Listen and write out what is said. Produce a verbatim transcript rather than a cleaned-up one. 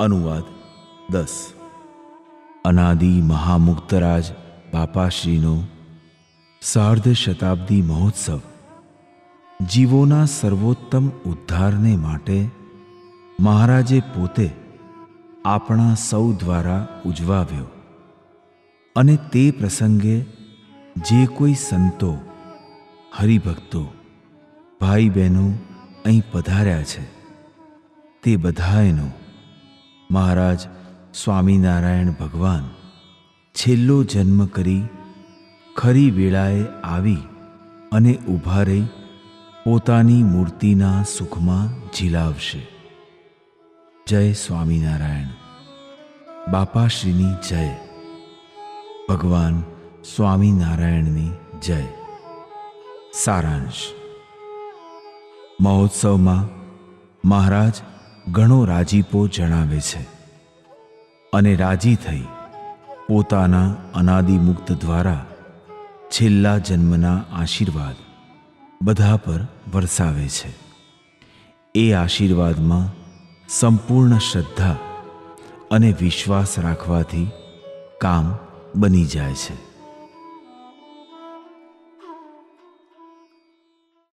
અનુવાદ દસ. અનાદિ મહામુક્તરાજ બાપાશ્રીનો સાર્ધ શતાબ્દી મહોત્સવ જીવોના સર્વોત્તમ ઉદ્ધારને માટે મહારાજે પોતે આપણા સૌ દ્વારા ઉજવાવ્યો. અને તે પ્રસંગે જે કોઈ સંતો, હરિભક્તો, ભાઈ બહેનો અહીં પધાર્યા છે તે બધાએનો મહારાજ સ્વામિનારાયણ ભગવાન છેલ્લો જન્મ કરી ખરી વેળાએ આવી અને ઊભા રહી પોતાની મૂર્તિના સુખમાં ઝીલાવશે. જય સ્વામિનારાયણ. બાપાશ્રીની જય. ભગવાન સ્વામિનારાયણની જય. સારાંશ. મહોત્સવમાં મહારાજ ઘણો રાજીપો જણાવે છે અને રાજી થઈ પોતાના અનાદિમુક્ત દ્વારા છેલ્લા જન્મના આશીર્વાદ બધા પર વરસાવે છે. એ આશીર્વાદમાં સંપૂર્ણ શ્રદ્ધા અને વિશ્વાસ રાખવાથી કામ બની જાય છે.